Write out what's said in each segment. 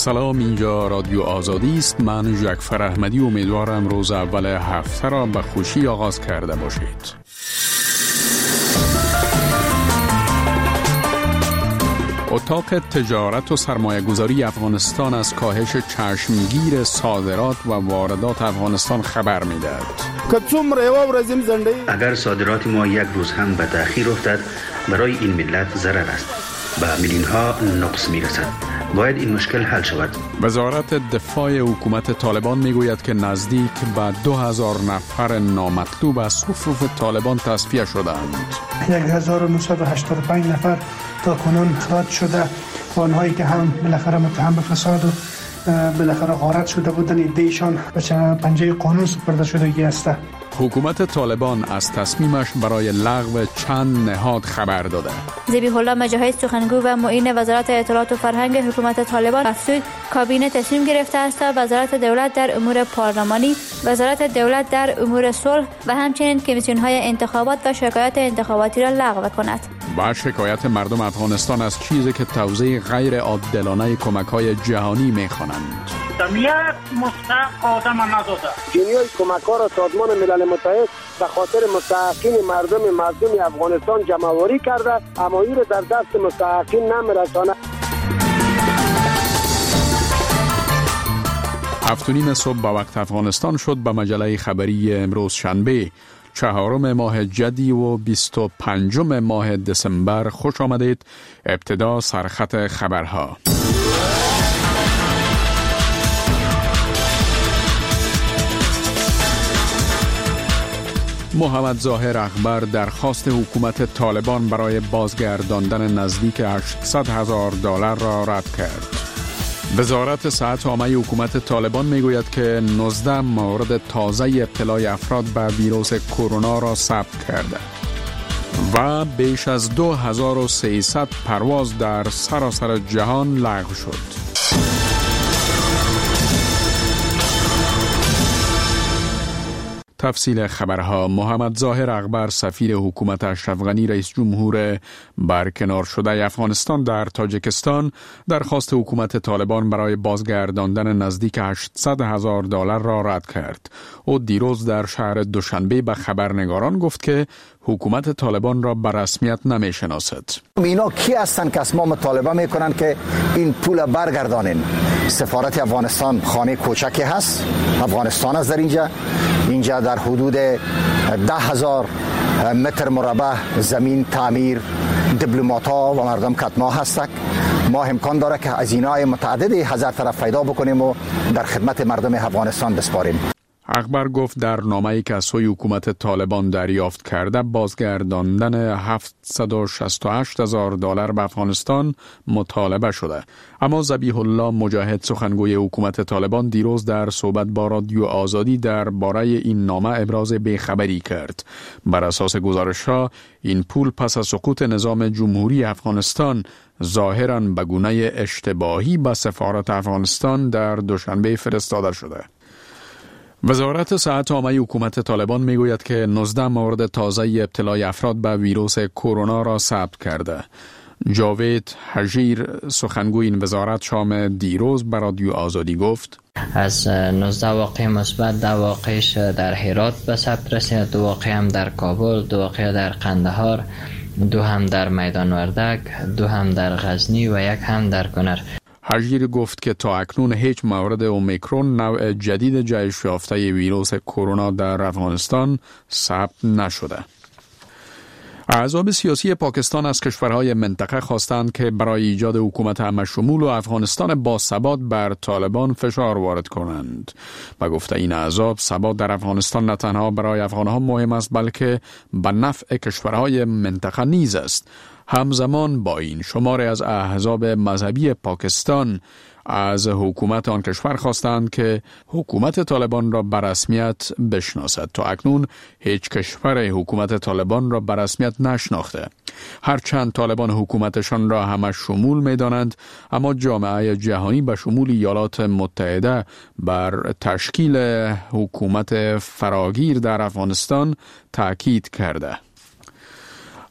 سلام، اینجا رادیو آزادی است. من جعفر احمدی امیدوارم روز اول هفته را به خوشی آغاز کرده باشید. اتاق تجارت و سرمایه گذاری افغانستان از کاهش چشمگیر صادرات و واردات افغانستان خبر می‌دهد. اگر صادرات ما یک روز هم به تأخیر افتد برای این ملت ضرر است. به میلیون ها نقص میرسد. باید این مشکل حل شود. وزارت دفاع حکومت طالبان میگوید که نزدیک به 2000 نفر نامطلوب از صفوف طالبان تصفیه شدند. 1985 نفر تا کنون اخراج شده و آنهایی که هم بالاخره متهم به فساد و بالاخره غارت شده بودن ایشان به پنجه قانون سپرده شدگی است. حکومت طالبان از تصمیمش برای لغو چند نهاد خبر داده. ذبیح الله مجاهد سخنگو و معین وزارت اطلاعات و فرهنگ حکومت طالبان افزود کابینه تصمیم گرفته است تا وزارت دولت در امور پارلمانی، وزارت دولت در امور صلح و همچنین کمیسیون‌های انتخابات و شکایات انتخاباتی را لغو کند. با شکایت مردم افغانستان از چیزی که توزیع غیر عادلانه کمک‌های جهانی می‌خوانند. جمعیت مستحق آدم نداده. جنیای کمک‌ها را سازمان ملل متحد به خاطر مستحقین مردم مظلوم افغانستان جمع‌آوری کرده، اما این را در دست مستحقین نمی‌رساند. 7:30 صبح به وقت افغانستان شد. به مجله خبری امروز شنبه 4 ماه جدی و 25 ماه دسامبر خوش آمدید. ابتدا سرخط خبرها. محمد ظاهر اخبر درخواست حکومت طالبان برای بازگرداندن نزدیک $800,000 را رد کرد. وزارت صحت عامه حکومت طالبان میگوید که 19 مورد تازه ابتلای افراد به ویروس کرونا را ثبت کرده و بیش از 2300 پرواز در سراسر جهان لغو شد. تفصیل خبرها. محمد ظاهر اخبر سفیر حکومت اشرف غنی رئیس جمهور برکنار شده افغانستان در تاجیکستان درخواست حکومت طالبان برای بازگرداندن نزدیک $800,000 را رد کرد. او دیروز در شهر دوشنبه به خبرنگاران گفت که حکومت طالبان را به رسمیت نمی‌شناسد. اینا کی هستند که اسماء مطالبه میکنن که این پول برگردانن؟ سفارت افغانستان خانه کوچکی هست. افغانستان است در اینجا در حدود 10,000 متر مربع زمین تعمیر دیپلمات‌ها و مردم کتنا هستند. ما امکان داره که هزینه‌های متعددی هزار طرف پیدا بکنیم و در خدمت مردم افغانستان بسپاریم. اخبر گفت در نامه‌ای که از سوی حکومت طالبان دریافت کرده بازگرداندن $768,000 به افغانستان مطالبه شده. اما ذبیح الله مجاهد سخنگوی حکومت طالبان دیروز در صحبت با رادیو آزادی درباره این نامه ابراز بیخبری کرد. بر اساس گزارش‌ها این پول پس از سقوط نظام جمهوری افغانستان ظاهراً به گونه اشتباهی به سفارت افغانستان در دوشنبه فرستاده شده. وزارت صحت عامه حکومت طالبان میگوید که 19 مورد تازه ابتلای افراد به ویروس کرونا را ثبت کرده. جاوید حجیر سخنگوی این وزارت شام دیروز به رادیو آزادی گفت از 19 واقعه مثبت 10 واقعش در هرات به ثبت رسید، 2 واقعه هم در کابل، 2 واقعه در قندهار، 2 هم در میدان وردک، 2 هم در غزنی و 1 هم در کنر. حجیر گفت که تا اکنون هیچ مورد اومیکرون نوع جدید جهش یافته ویروس کرونا در افغانستان ثبت نشده. احزاب سیاسی پاکستان از کشورهای منطقه خواستند که برای ایجاد حکومت همه‌شمول و افغانستان با ثبات بر طالبان فشار وارد کنند. به گفته این احزاب ثبات در افغانستان نه تنها برای افغانها مهم است بلکه به نفع کشورهای منطقه نیز است. همزمان با این شماری از احزاب مذهبی پاکستان از حکومت آن کشور خواستند که حکومت طالبان را به رسمیت بشناسد. تا اکنون هیچ کشور حکومت طالبان را به رسمیت نشناخته. هرچند طالبان حکومتشان را همه شمول می دانند، اما جامعه جهانی به شمول ایالات متحده بر تشکیل حکومت فراگیر در افغانستان تاکید کرده.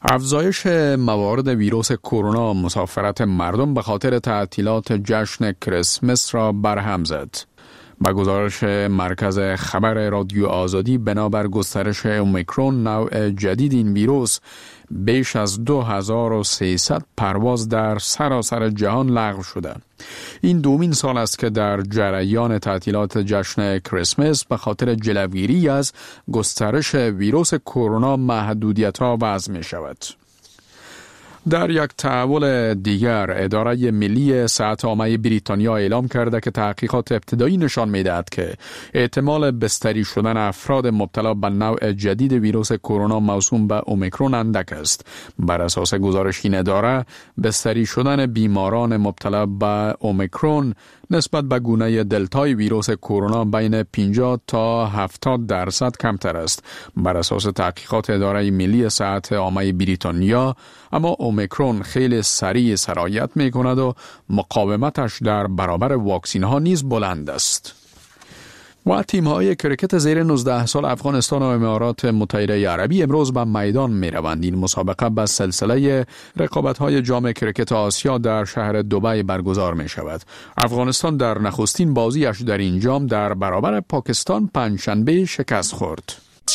افزایش موارد ویروس کرونا مسافرت مردم به خاطر تعطیلات جشن کریسمس را برهم زد. با گزارش مرکز خبر رادیو آزادی، بنابر گسترش اومیکرون نوع جدید این ویروس، بیش از 2300 پرواز در سراسر جهان لغو شده. این دومین سال است که در جریان تعطیلات جشن کریسمس به خاطر جلوگیری از گسترش ویروس کرونا محدودیت‌ها وضع می شود. در یک تحول دیگر، اداره ملی صحت عامه بریتانیا اعلام کرده که تحقیقات ابتدایی نشان می‌دهد که احتمال بستری شدن افراد مبتلا به نوع جدید ویروس کرونا موسوم به اومیکرون اندک است. بر اساس گزارش این اداره، بستری شدن بیماران مبتلا به اومیکرون نسبت به گونه دلتای ویروس کرونا بین 50 تا 70% کمتر است. بر اساس تحقیقات اداره ملی صحت عامه بریتانیا، اما اومیکرون خیلی سریع سرایت می کند و مقاومتش در برابر واکسین ها نیز بلند است. و تیم‌های کرکت زیر 19 سال افغانستان و امارات متحده عربی امروز به میدان می‌روند. این مسابقه به سلسله رقابت‌های جام کرکت آسیا در شهر دبی برگزار می‌شود. افغانستان در نخستین بازیش در این جام در برابر پاکستان پنجشنبه شکست خورد.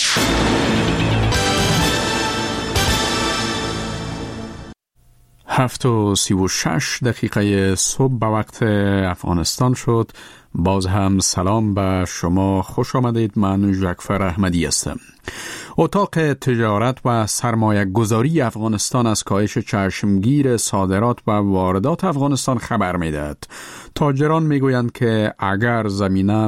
7:36 صبح به وقت افغانستان شد. باز هم سلام به شما، خوش آمدید. من جعفر احمدی هستم. اتاق تجارت و سرمایه گذاری افغانستان از کاهش چشمگیر صادرات و واردات افغانستان خبر می‌دهد. تاجران می‌گویند که اگر زمینه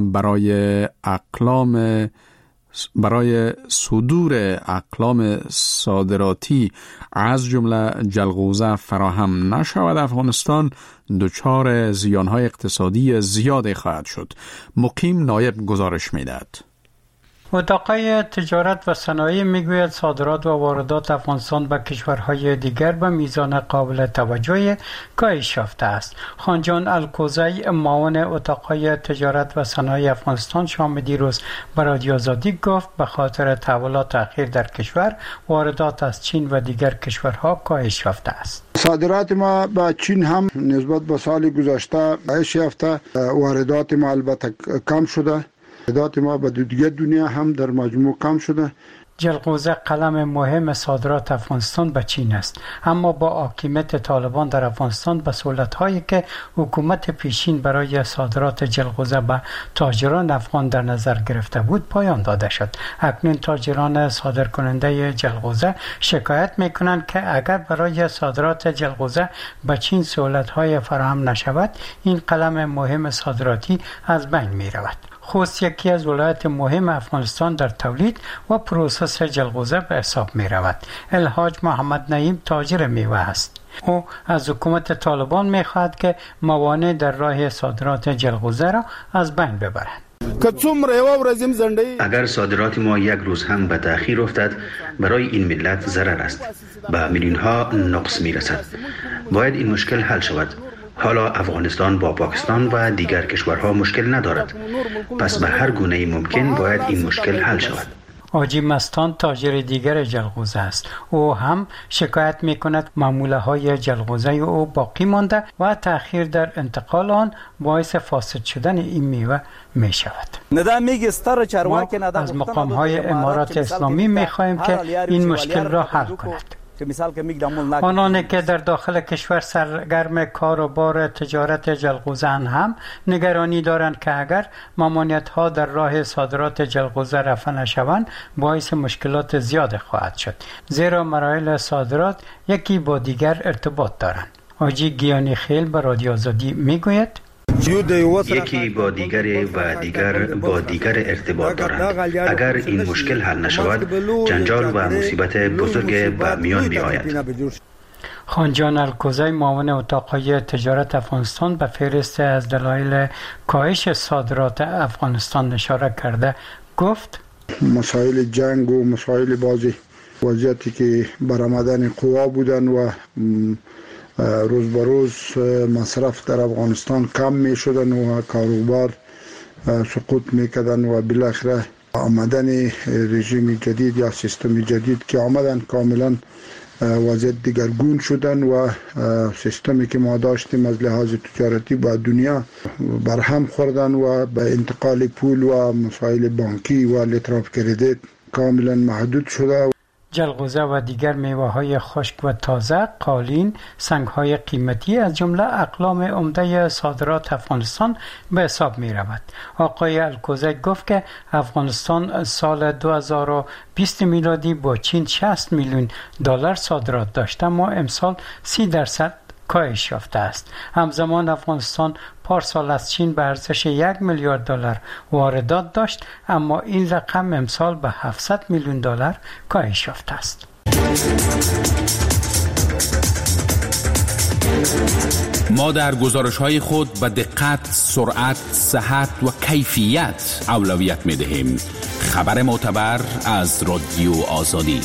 برای صدور اقلام صادراتی از جمله جلغوزه فراهم نشود، افغانستان دچار زیانهای اقتصادی زیادی خواهد شد. مقیم نایب گزارش می‌دهد. اتاقای تجارت و صنایع میگوید صادرات و واردات افغانستان به کشورهای دیگر به میزان قابل توجهی کاهش یافته است. خانجان الکوزی، معاون اتاقای تجارت و صنایع افغانستان، شام دیروز به رادیو آزادی گفت به خاطر تحولات اخیر در کشور، واردات از چین و دیگر کشورها کاهش یافته است. صادرات ما به چین هم نسبت به سال گذشته کاهش یافته، واردات ما البته کم شده، واردات ما به دیگر دنیا هم در مجموع کم شده. جلغوزه قلم مهم صادرات افغانستان به چین است، اما با حاکمیت طالبان در افغانستان به سهولت‌هایی که حکومت پیشین برای صادرات جلغوزه به تاجران افغان در نظر گرفته بود پایان داده شد. اکنون تاجران صادرکننده جلغوزه شکایت می‌کنند که اگر برای صادرات جلغوزه به چین سهولت‌های فراهم نشود، این قلم مهم صادراتی از بین می‌رود. خوست یکی از ولایات مهم افغانستان در تولید و پروسس جلغوزه به حساب می رود. الحاج محمد نعیم تاجر میوه است. او از حکومت طالبان می خواهد که موانع در راه صادرات جلغوزه را از بین ببرند. اگر صادرات ما یک روز هم به تأخیر افتد، برای این ملت ضرر است. به میلیون ها نقص می رسد. باید این مشکل حل شود. حالا افغانستان با پاکستان و دیگر کشورها مشکل ندارد، پس به هر گونه ممکن باید این مشکل حل شود. حاجی مستان تاجر دیگر جلغوزه است. او هم شکایت می کند معموله های جلغوزه او باقی مانده و تأخیر در انتقال آن باعث فاسد شدن این میوه می شود. ما از مقام های امارات اسلامی می خواهیم که این مشکل را حل کند. آنانی که در داخل کشور سرگرم کار و بار تجارت جلغوزه هم نگرانی دارند که اگر ممانعت‌ها در راه صادرات جلغوزه رفع نشوند باعث مشکلات زیاد خواهد شد، زیرا مراحل صادرات یکی با دیگر ارتباط دارند. حاجی گیانی خیل به رادیو آزادی میگوید یکی با دیگر و دیگر با دیگر ارتباط دارند. اگر این مشکل حل نشود، جنجال و مصیبت بزرگ به میان می آید. خانجان الکوزی، معاون اتاقهای تجارت افغانستان، به فهرست از دلایل کاهش صادرات افغانستان اشاره کرده گفت مسائل جنگ و مسائل بازی وضعیتی که برآمدن قوا بودن و روز به روز مصرف در افغانستان کم می شدن و کاروبار سقوط می کردن و بالاخره آمدن رژیم جدید یا سیستم جدید که آمدن کاملا وضعیت دیگرگون شدن و سیستمی که ما داشتیم از لحاظ تجارتی با دنیا برهم خوردن و به انتقال پول و مسائل بانکی و لیتر آف کردیت کاملا محدود شده. جلغوزه و دیگر میوه‌های خشک و تازه، قالین، سنگ‌های قیمتی از جمله اقلام عمده صادرات افغانستان به حساب می‌رود. آقای الکوزک گفت که افغانستان سال 2020 میلادی با چین 60 میلیون دلار صادرات داشت، اما امسال 30% کاهش یافته است. همزمان افغانستان پارسال از چین به ارزش 1 میلیارد دلار واردات داشت، اما این رقم امسال به 700 میلیون دلار کاهش یافته است. ما در گزارش‌های خود به دقت، سرعت، صحت و کیفیت اولویت می‌دهیم. خبر معتبر از رادیو آزادی.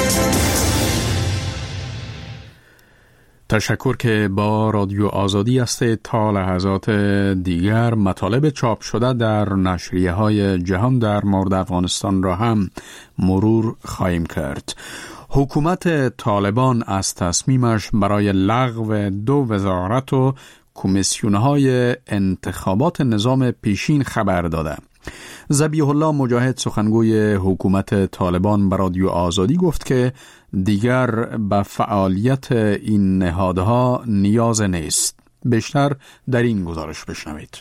تشکر که با رادیو آزادی است. تا لحظات دیگر مطالب چاپ شده در نشریه‌های جهان در مورد افغانستان را هم مرور خواهیم کرد. حکومت طالبان از تصمیمش برای لغو 2 وزارت و کمیسیون‌های انتخابات نظام پیشین خبر داده. ذبیح الله مجاهد سخنگوی حکومت طالبان به رادیو آزادی گفت که دیگر به فعالیت این نهادها نیاز نیست. بیشتر در این گزارش بشنوید.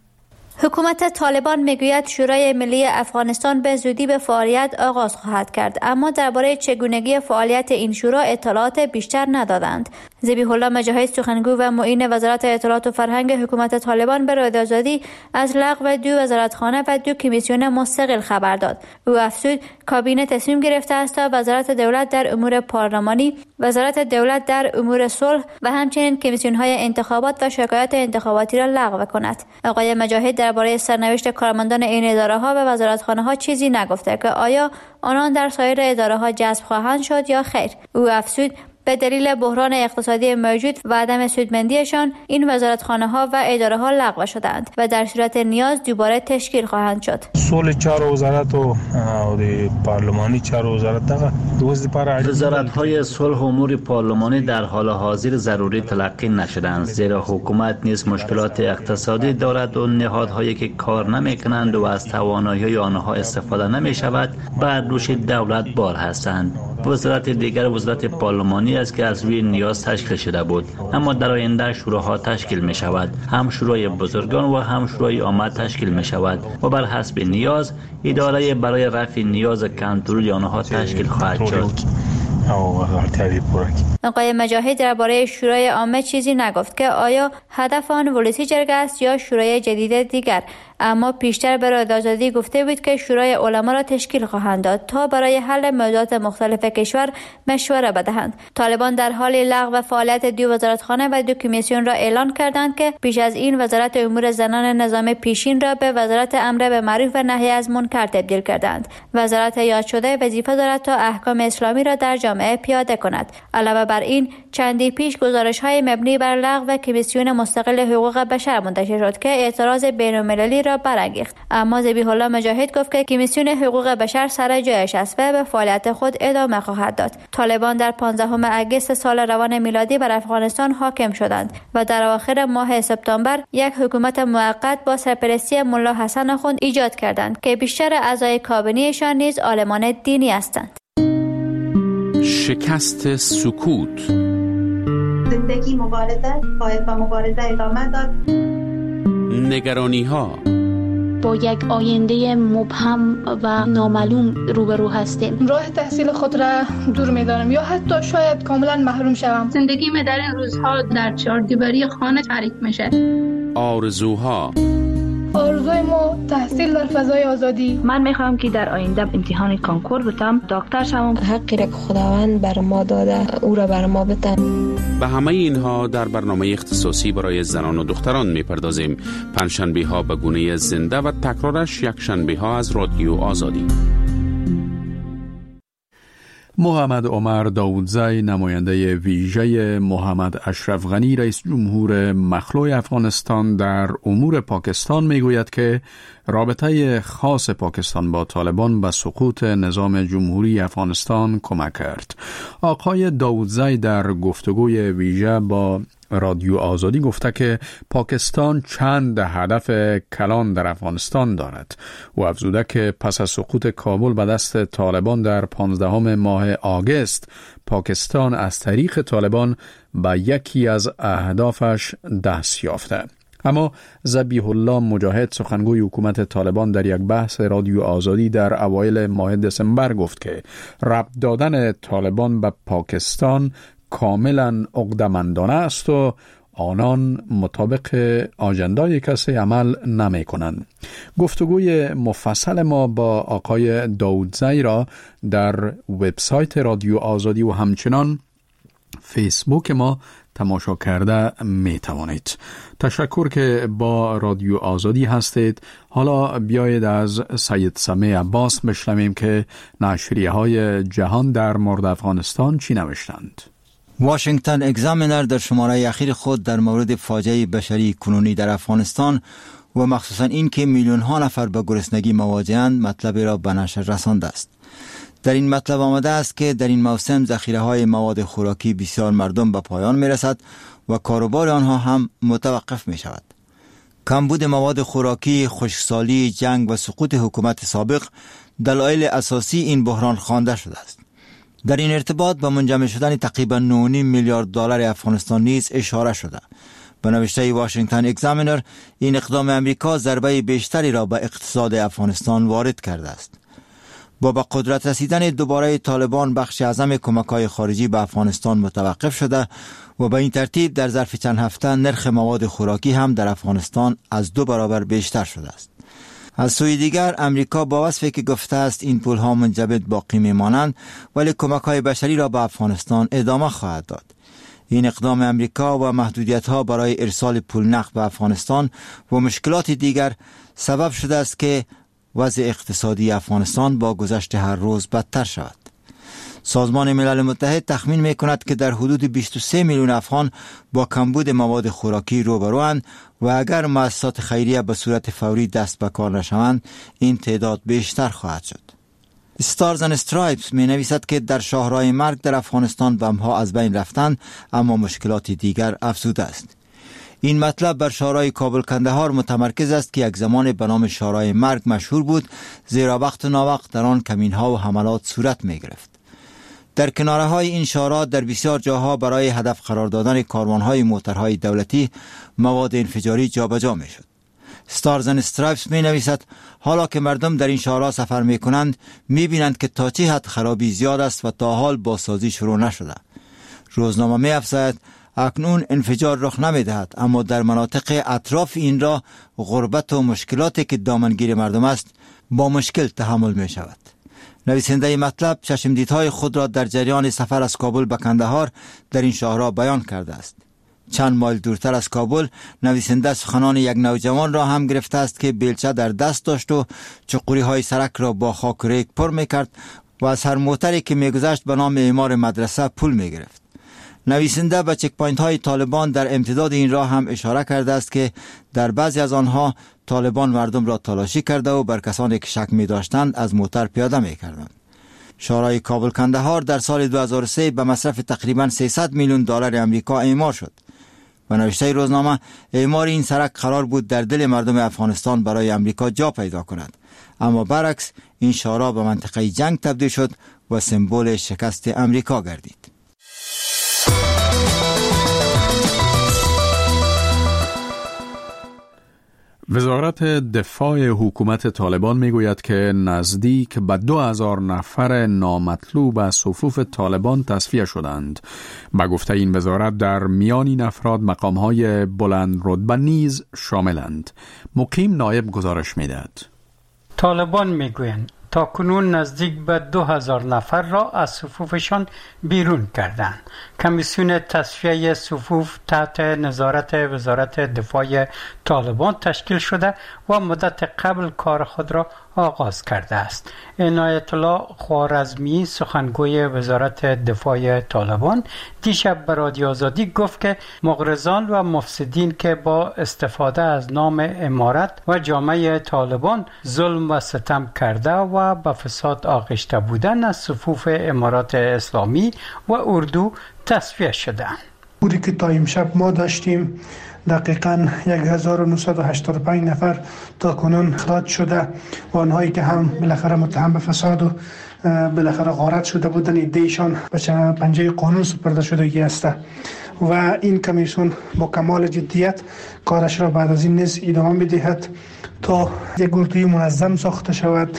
حکومت طالبان میگوید شورای ملی افغانستان به زودی به فعالیت آغاز خواهد کرد، اما درباره چگونگی فعالیت این شورا اطلاعات بیشتر ندادند. ذبیح الله مجاهد سخنگو و معین وزارت اطلاعات و فرهنگ حکومت طالبان به رادیو آزادی از لغو 2 وزارتخانه و 2 کمیسیون مستقل خبر داد. او افزود کابینه تصمیم گرفته است تا وزارت دولت در امور پارلمانی، وزارت دولت در امور صلح و همچنین کمیسیون‌های انتخابات و شکایات انتخاباتی را لغو کند. آقای مجاهد درباره سرنوشت کارمندان این اداره‌ها و وزارتخانه‌ها چیزی نگفته که آیا آنان در سایر اداره‌ها جذب خواهند شد یا خیر. او افزود به دلیل بحران اقتصادی موجود و عدم سودمندیشان این وزارتخانه‌ها و اداره‌ها لغو شدند و در صورت نیاز دوباره تشکیل خواهند شد. سول 4 وزارت و پارلمانی 4 وزارت دغه وزارت‌های صلح و امور پارلمانی در حال حاضر ضروری تلقی نشدند، زیرا حکومت نیز مشکلات اقتصادی دارد و نهادهایی که کار نمی‌کنند و از توانایی آنها استفاده نمی‌شود بر دوش دولت بار هستند. وزارت دیگر وزارت پارلمانی است که از روی نیاز تشکیل شده بود، اما در آینده شوراها تشکیل می شود، هم شورای بزرگان و هم شورای عامه تشکیل می شود و بر حسب نیاز اداره برای رفع نیاز کنترل آنها تشکیل خواهد شد. آقای مجاهد درباره شورای عامه چیزی نگفت که آیا هدف آن ولسی جرگه است یا شورای جدید دیگر، اما پیشتر به رادیو آزادی گفته بود که شورای علما را تشکیل خواهند داد تا برای حل موضوعات مختلف کشور مشوره بدهند. طالبان در حال لغو فعالیت 2 وزارتخانه و 2 کمیسیون را اعلان کردند که پیش از این وزارت امور زنان نظام پیشین را به وزارت امر به معروف و نهی از منکر تبدیل کردند. وزارت یاد شده وظیفه دارد تا احکام اسلامی را در جامعه پیاده کند. علاوه بر این چندی پیش گزارش‌های مبنی بر لغو کمیسیون مستقل حقوق بشر منتشر شد که اعتراض بین‌المللی را برانگیخت، اما ذبیح الله مجاهد گفت که کمیسیون حقوق بشر سر جایش است و به فعالیت خود ادامه خواهد داد. طالبان در 15 اگست سال روان میلادی بر افغانستان حاکم شدند و در آخر ماه سپتامبر یک حکومت موقت با سرپرستی ملا حسن آخوند ایجاد کردند که بیشتر اعضای کابینه‌شان نیز عالمان دینی هستند. شکست سکوت. زندگی مبارزه باید با مبارزه ادامه داد. نگرانی ها. با یک آینده مبهم و نامعلوم روبرو هستیم. راه تحصیل خود را دور می‌دانم یا حتی شاید کاملا محروم شوم. زندگی من در این روزها در 4 دیواری خانه تعریف میشه. آرزوها. آرزوی ما تحصیل در فضای آزادی. من میخوام که در آینده امتحان کنکور بتم، دکتر شوم. حقی را که خداوند بر ما داده او را بر ما بده. به همه اینها در برنامه اختصاصی برای زنان و دختران میپردازیم. پنجشنبه ها به گونه زنده و تکرارش یک شنبه ها از رادیو آزادی. محمد عمر داودزی نماینده ویژه محمد اشرف غنی رئیس جمهور مخلوع افغانستان در امور پاکستان میگوید که رابطه خاص پاکستان با طالبان به سقوط نظام جمهوری افغانستان کمک کرد. آقای داودزی در گفتگوی ویژه با رادیو آزادی گفته که پاکستان چند هدف کلان در افغانستان دارد و افزوده که پس از سقوط کابل به دست طالبان در 15 ماه آگوست پاکستان از طریق طالبان به یکی از اهدافش دست یافته. اما ذبیح الله مجاهد سخنگوی حکومت طالبان در یک بحث رادیو آزادی در اوایل ماه دسامبر گفت که ربط دادن طالبان به پاکستان کاملا عقده‌مندانه است و آنان مطابق آجندای کسی عمل نمی کنند. گفتگوی مفصل ما با آقای داودزی را در وبسایت رادیو آزادی و همچنان فیسبوک ما تماشا کرده می توانید. تشکر که با رادیو آزادی هستید. حالا بیایید از سید سمیع عباس بشنویم که نشریه های جهان در مورد افغانستان چی نوشتند. واشنگتن اگزامینر در شماره اخیر خود در مورد فاجعه بشری کنونی در افغانستان و مخصوصا این که میلیون ها نفر به گرسنگی مواجهند مطلب را به نشر رسانده است. در این مطلب آمده است که در این موسم ذخیره های مواد خوراکی بسیار مردم به پایان می رسد و کاروبار آنها هم متوقف می شود. کمبود مواد خوراکی، خشکسالی، جنگ و سقوط حکومت سابق دلایل اساسی این بحران خوانده شده است. در این ارتباط به منجمد شدن تقریبا 9.5 میلیارد دلار افغانستان نیز اشاره شده. به نوشته واشنگتن اگزامینر این اقدام امریکا ضربه بیشتری را به اقتصاد افغانستان وارد کرده است. با به قدرت رسیدن دوباره طالبان بخش اعظم کمک‌های خارجی به افغانستان متوقف شده و به این ترتیب در ظرف چند هفته نرخ مواد خوراکی هم در افغانستان از 2 برابر بیشتر شده است. از سوی دیگر امریکا با وصفی که گفته است این پول‌ها منجمد باقی میمانند ولی کمک‌های بشری را به افغانستان ادامه خواهد داد. این اقدام امریکا و محدودیت‌ها برای ارسال پول نقد به افغانستان و مشکلات دیگر سبب شده است که وضع اقتصادی افغانستان با گذشت هر روز بدتر شود. سازمان ملل متحد تخمین می‌کند که در حدود 23 میلیون افغان با کمبود مواد خوراکی روبروند و اگر مؤسسات خیریه به صورت فوری دست به کار نشوند این تعداد بیشتر خواهد شد. استارز اند استرایپس می نویسد که در شاهراه مرگ در افغانستان بم‌ها از بین رفتند اما مشکلات دیگر افزوده است. این مطلب بر شاهراه کابل کندهار متمرکز است که یک زمان به نام شاهراه مرگ مشهور بود زیرا وقت و ناوقت در آن کمین‌ها و حملات صورت می گرفت. در کناره‌های این شاهراه در بسیار جاها برای هدف قرار دادن کاروان‌های موترهای دولتی مواد انفجاری جابجا می‌شد. استارز اند استرایپس می‌نویسد حالا که مردم در این شاهراه سفر می‌کنند می‌بینند که تا چه حد خرابی زیاد است و تا حال بازسازی شروع نشده. روزنامه می‌افزاید اکنون انفجار رخ نمی‌دهد اما در مناطق اطراف این راه غربت و مشکلاتی که دامنگیر مردم است با مشکل تحمل می‌شود. نویسنده مطلب چشمدیدهای خود را در جریان سفر از کابل به کندهار در این شاهراه بیان کرده است. چند مایل دورتر از کابل نویسنده سخنان یک نوجوان را هم گرفته است که بیلچه در دست داشت و چقوری‌های سرک را با خاک و ریگ پر می‌کرد و از هر موتری که می‌گذشت به نام اعمار مدرسه پول می‌گرفت. نویسنده به چک پوینت های طالبان در امتداد این راه هم اشاره کرده است که در بعضی از آنها طالبان مردم را تلاشی کرده و بر کسانی که شک می داشتند از موتر پیاده می کردند. شاهراه کابل کندهار در سال 2003 به مصرف تقریباً 300 میلیون دلار آمریکا اعمار شد. و نوشته روزنامه اعمار این سرک قرار بود در دل مردم افغانستان برای آمریکا جا پیدا کند، اما برعکس این شاهراه به منطقه جنگ تبدیل شد و سمبل شکست آمریکا گردید. وزارت دفاع حکومت طالبان میگوید که نزدیک به 2000 نفر نامطلوب از صفوف طالبان تصفیه شدند. به گفته این وزارت در میان این افراد مقام‌های بلند رتبه نیز شاملند. مقیم نایب گزارش میدهد. طالبان میگویند تا کنون نزدیک به 2000 نفر را از صفوفشان بیرون کردند. کمیسیون تصفیه صفوف تحت نظارت وزارت دفاع طالبان تشکیل شده و مدت قبل کار خود را آغاز کرده است. عنایت الله خوارزمی سخنگوی وزارت دفاع طالبان دیشب به رادیو آزادی گفت که مغرضان و مفسدین که با استفاده از نام امارت و جامعه طالبان ظلم و ستم کرده و به فساد آغشته بودند از صفوف امارات اسلامی و اردو تصفیه شدند. بودی که تا امشب ما داشتیم دقیقاً 1985 نفر تا کنون اخراج شده و آنهایی که هم بالاخره متهم به فساد و بالاخره غارت شده بودن ایشان به پنجه قانون سپرده شدگی است و این کمیسیون با کمال جدیت کارش را بعد از این نیز ادامه بدهد تا یک گروه منظم ساخته شود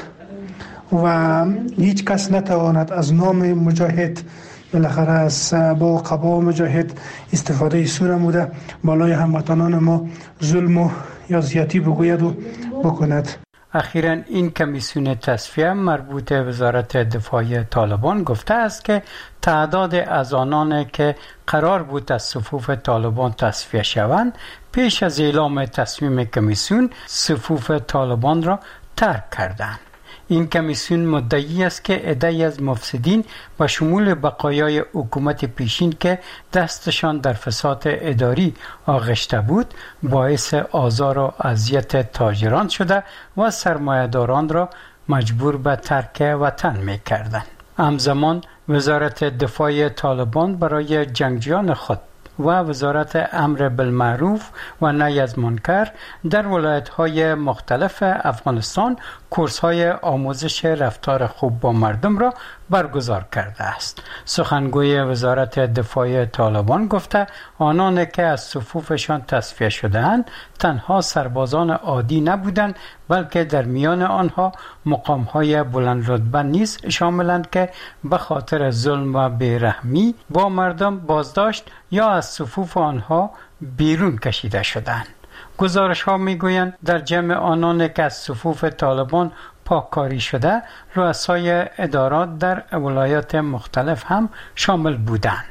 و هیچ کس نتواند از نام مجاهد بالاخره از با قبا مجاهد استفاده سو نموده بالای هموطنان ما ظلم و یا زیاتی بگوید و بکند. اخیراً این کمیسیون تصفیه مربوط وزارت دفاع طالبان گفته است که تعداد از آنان که قرار بود از صفوف طالبان تصفیه شوند پیش از اعلام تصمیم کمیسیون صفوف طالبان را ترک کردند. این کمیسیون مدعی است که عده‌ای از مفسدین و شمول بقایای حکومت پیشین که دستشان در فساد اداری آغشته بود باعث آزار و اذیت تاجران شده و سرمایه‌داران را مجبور به ترک وطن می‌کردند. همزمان وزارت دفاع طالبان برای جنگجویان خود و وزارت امر بالمعروف و نهی از منکر در ولایت‌های مختلف افغانستان کورس‌های آموزش رفتار خوب با مردم را برگزار کرده است. سخنگوی وزارت دفاع طالبان گفته آنان که از صفوفشان تصفیه شده‌اند تنها سربازان عادی نبودند بلکه در میان آنها مقام‌های بلند رتبه نیز شاملند که به خاطر ظلم و بیرحمی با مردم بازداشت یا از صفوف آنها بیرون کشیده شدند. گزارش‌ها می‌گویند در جمع آنان که از صفوف طالبان پاککاری شده رؤسای ادارات در ولایات مختلف هم شامل بودند.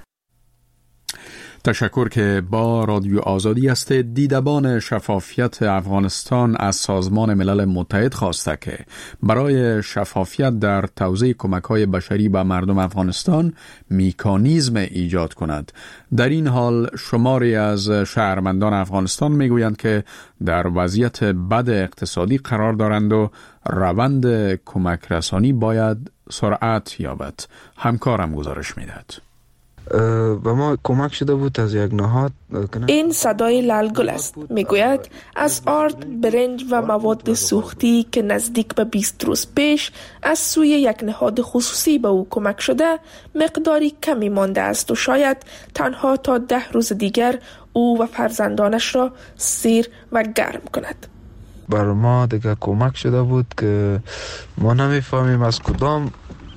تشکر که با رادیو آزادی است. دیدبان شفافیت افغانستان از سازمان ملل متحد خواسته که برای شفافیت در توزیع کمک‌های بشری به مردم افغانستان مکانیزم ایجاد کند. در این حال شماری از شهروندان افغانستان میگویند که در وضعیت بد اقتصادی قرار دارند و روند کمک رسانی باید سرعت یابد. همکارم گزارش میدهد. به ما کمک شده بود از یک نهاد. این صدای لالگل است. میگوید از آرد، برنج و مواد سوختی که نزدیک به 20 روز پیش از سوی یک نهاد خصوصی به او کمک شده مقداری کمی مانده است و شاید تنها تا 10 روز دیگر او و فرزندانش را سیر و گرم کند. بر ما دیگه کمک شده بود که ما نمیفهمیم از کدام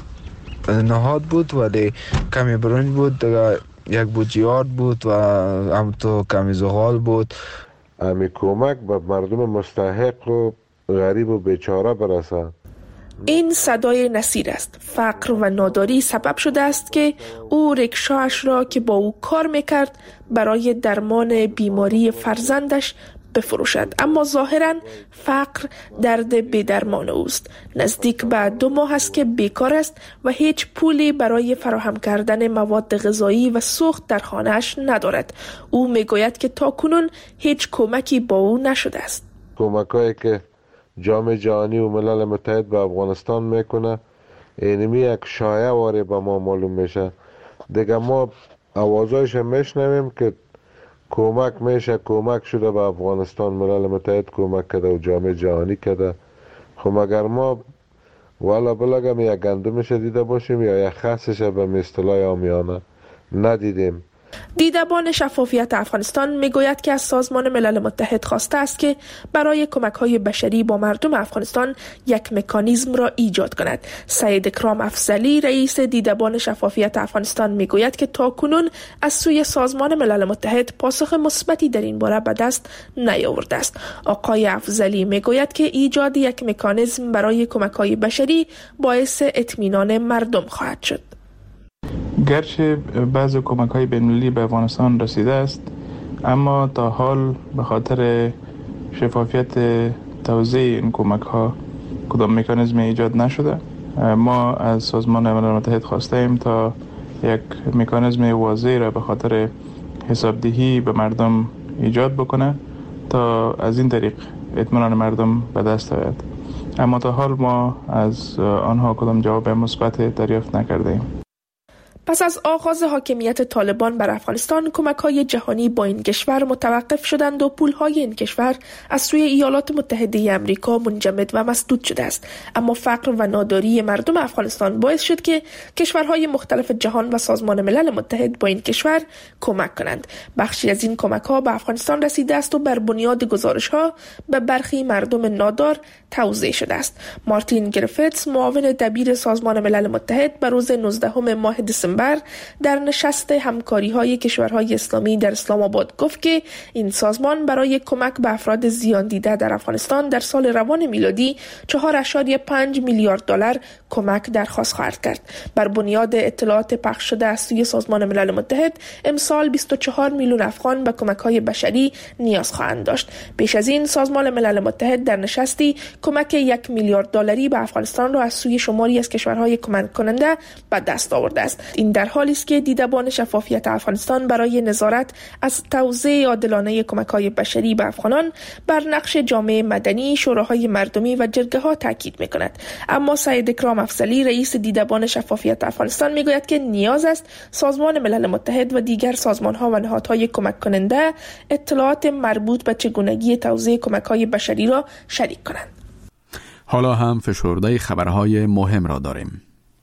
نهاد بود ولی کمی برنج بود دیگه، یک بوجیارد بود و هم تو کمی زغال بود. امی کمک به مردم مستحق و غریب و بیچاره برسه. این صدای نصیر است. فقر و ناداری سبب شده است که او رکشاش را که با او کار میکرد برای درمان بیماری فرزندش بفروشد، اما ظاهراً فقر درد بی‌درمان اوست. نزدیک به 2 ماه است که بیکار است و هیچ پولی برای فراهم کردن مواد غذایی و سوخت در خانه‌اش ندارد. او میگوید که تاکنون هیچ کمکی با او نشده است. کمکایی که جامعه جهانی و ملل متحد به افغانستان میکنه اینمی یک شایعه واری به ما معلوم میشه. دیگه ما آوازایش میشنویم که کمک میشه، کمک شده به افغانستان، ملل متحد کمک کرده و جامعه جهانی کرده. خب مگر ما والا بلگم یک گندمش دیده باشیم یا یک خسش به اصطلاح عامیانه ندیدیم. دیدبان شفافیت افغانستان میگوید که از سازمان ملل متحد خواسته است که برای کمک‌های بشری با مردم افغانستان یک مکانیزم را ایجاد کند. سید اکرام افضلی رئیس دیدبان شفافیت افغانستان میگوید که تاکنون از سوی سازمان ملل متحد پاسخ مثبتی در این باره به دست نیاورده است. آقای افضلی میگوید که ایجاد یک مکانیزم برای کمک‌های بشری باعث اطمینان مردم خواهد شد. گرچه بعض کمک‌های بین‌المللی به افغانستان رسیده است، اما تا حال به خاطر شفافیت توزیع این کمک‌ها کدام مکانیزم ایجاد نشده. ما از سازمان ملل متحد خواسته ایم تا یک مکانیزم واضح را به خاطر حسابدهی به مردم ایجاد بکنه تا از این طریق اطمینان مردم به دست آید. اما تا حال ما از آنها کدام جواب مثبت دریافت نکرده ایم. پس از آغاز حاکمیت طالبان بر افغانستان، کمک‌های جهانی با این کشور متوقف شدند و پول‌های این کشور از سوی ایالات متحده آمریکا منجمد و مسدود شده است. اما فقر و ناداری مردم افغانستان باعث شد که کشورهای مختلف جهان و سازمان ملل متحد با این کشور کمک کنند. بخشی از این کمک‌ها به افغانستان رسیده است و بر بنیاد گزارش‌ها به برخی مردم نادار توزیع شده است. مارتین گریفیتس، معاون دبیر سازمان ملل متحد، به روز 19 ماه دسامبر در نشست همکاری‌های کشورهای اسلامی در اسلام آباد گفت که این سازمان برای کمک به افراد زیان دیده در افغانستان در سال روان میلادی 4.5 میلیارد دلار کمک درخواست خواهد کرد. بر بنیاد اطلاعات پخش شده از سوی سازمان ملل متحد، امسال 24 میلیون افغان به کمک‌های بشری نیاز خواهند داشت. پیش از این سازمان ملل متحد در نشستی کمک 1 میلیارد دلاری به افغانستان را از سوی شماری از کشورهای کمک کننده به دست آورده است. این در حالی است که دیدبان شفافیت افغانستان برای نظارت از توزیع عادلانه کمک‌های بشری به افغانان بر نقش جامعه مدنی، شوراهای مردمی و جرگه‌ها تاکید می‌کند. اما سید اکرام افضلی، رئیس دیدبان شفافیت افغانستان، می‌گوید که نیاز است سازمان ملل متحد و دیگر سازمان‌ها و نهادهای کمک کننده اطلاعات مربوط به چگونگی توزیع کمک‌های بشری را شریک کنند. حالا هم فشرده خبرهای مهم را داریم.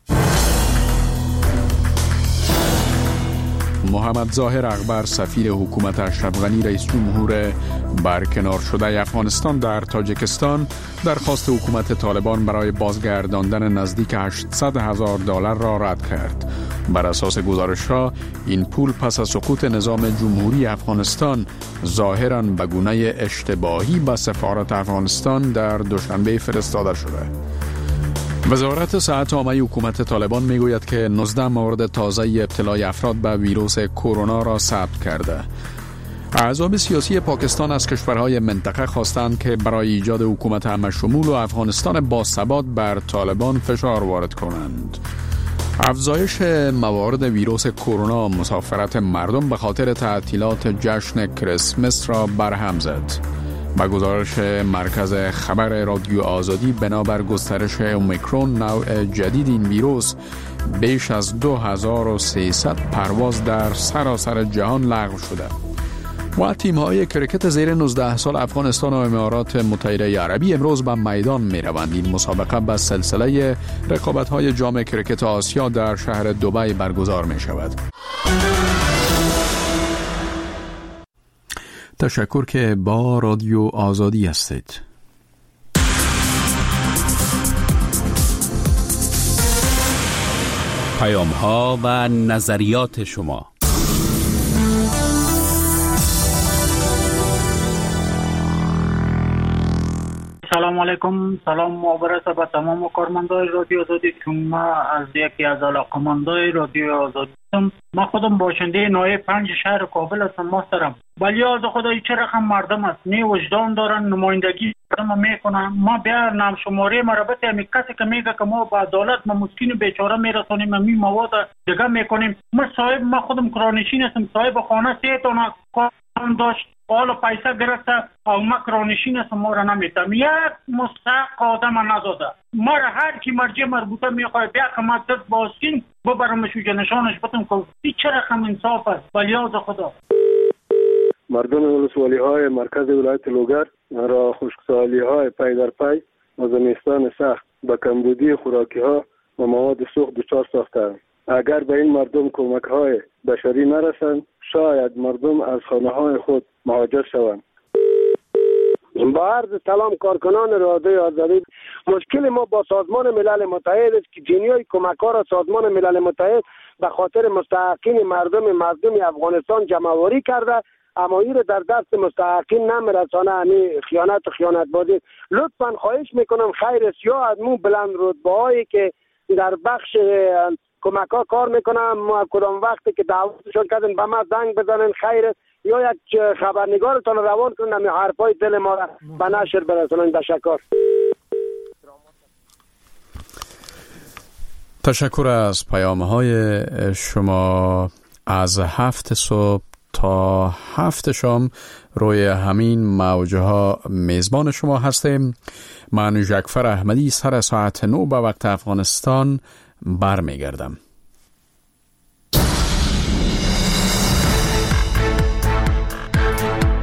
محمد ظاهر اکبر، سفیر حکومت اشرف غنی، رئیس جمهور برکنار شده افغانستان در تاجیکستان، درخواست حکومت طالبان برای بازگرداندن نزدیک 800,000 دلار را رد کرد. بر اساس گزارش‌ها این پول پس از سقوط نظام جمهوری افغانستان ظاهراً به گونه اشتباهی به سفارت افغانستان در دوشنبه فرستاده شده. وزارت صحت عامه حکومت طالبان میگوید که 19 مورد تازه ابتلای افراد به ویروس کرونا را ثبت کرده. احزاب سیاسی پاکستان از کشورهای منطقه خواستند که برای ایجاد حکومت همه‌شمول و افغانستان باثبات بر طالبان فشار وارد کنند. افزایش موارد ویروس کرونا مسافرت مردم به خاطر تعطیلات جشن کریسمس را برهم زد. با گزارش مرکز خبر رادیو آزادی، بنابر گسترش اومیکرون نوع جدید این ویروس، بیش از 2300 پرواز در سراسر جهان لغو شده. و تیم‌های کرکت زیر 19 سال افغانستان و امارات متحده عربی امروز به میدان می‌روند. این مسابقه به سلسله رقابت‌های جام کرکت آسیا در شهر دبی برگزار می‌شود. تشکر که با رادیو آزادی هستید. پیام‌ها و نظریات شما. سلام علیکم. سلام مبارک به تمام کارمندان رادیو آزادی که ما از یکی از علاقه‌مندان رادیو آزادی هستم. من خودم باشنده نایب 5 شهر کابل هستم محترم. ولی از خدای چه رقم مردم است، نه وجدان دارن، نمایندگی مردم میکنن. ما بیا نام شماره مربوط همین کسی که میگه که ما با عدالت ما مسکین بیچاره میرسونیم، همین مواد دیگه میکنیم. ما خودم کرانشین هستم، صاحب خانه 3 تا کارم داشت، حالا پیسه گرفته او ما کرانشین هستم، ما را نمیتم. یک مستحق آدم نداده. ما را هر کی مرجع مربوطه میخواه بیا که ما دست باسکین ببرمش و جنشانش بتم که چه رقم انصاف است. ولی از خدا مردم ولسوالی های مرکز ولایت لوگر را خشکسالی های پی در پی و زمستان سخت به کمبودی خوراکی ها و مواد سوخت دچار ساختند. اگر به این مردم کمک های بشری نرسند، شاید مردم از خانه های خود مهاجر شوند. با عرض سلام کارکنان رادیو آزادی، مشکل ما با سازمان ملل متحد است که جنیای کمک ها را سازمان ملل متحد به خاطر مستحقین مردم افغانستان جمع‌آوری کرده، اما این در دست مستحقین نمیرسانه. خیانت بازی. لطفا خواهش میکنم خیر سیاه از مون بلند رتبه‌هایی که در بخش کمک ها کار میکنم، کدام وقتی که دعوتشون کردن به ما زنگ بزنن خیر، یا یک خبرنگارتان روان کنن، همین حرفای دل ما را به نشر برسونن. تشکر. تشکر از پیام‌های شما. از 7 صبح تا 7 شام روی همین موجه ها میزبان شما هستیم. من جعفر احمدی سر ساعت 9 به وقت افغانستان برمیگردم.